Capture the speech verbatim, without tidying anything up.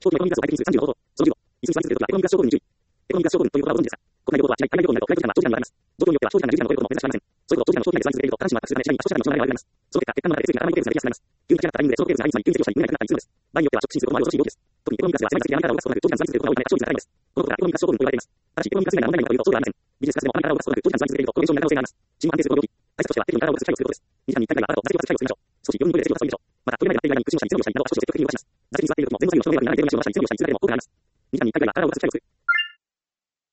長期のエコノミーガスを排出数さんじゅうの方法。そのじゅうご、椅子に座り続けるときはエコノミーガス症候群に注意。エコノミーガス症候群という言葉をご存知ですか？国内の報道は支配、海外旅行など国内時間は長時間にわたります。状況によっては長時間がじゅうじかんを超えることも珍しくありません。それほど長時間の長期内で座り続けると、下半身は圧迫するため、支配に圧縮しための症状が現れます。その結果、血管の中で血液が固まりテープされやすくなります。急に立ち上がったタイミングでそのテープが入り詰まり、急に咳をしたり、胸が痛くなったりするのです。場合によっては直進することもある恐ろしい病気です。特にエコノミーガスでは狭い座席や雨からを出すことなく長時間座り続けることが多いため、長期が高いんです。このことがエコノミーガス症候群と言われています。ただし、エコノミーガス以外の問題なのかというと、そうではありません。ビジネスクラスでも雨からを出すことなく長時間座り続けると、この現象になる可能性があります。心を安定するこの病気。対策としては、適度に体を動かす機会をすることです。にじかんにいっかいぐらいは体を座席を立つ機会をするましょう。少しよんにんトイレで席を立つといいでしょう。また、トイレ内でやっている間に屈伸をしたり、背伸びをしたりなど、足腰を積極的に動かします。座席に座っているときも、前後左右の人がないレベルの足を動かしたり、強い足につられても効果があります。にじかんにいっかいぐらいは体を動かす機会をする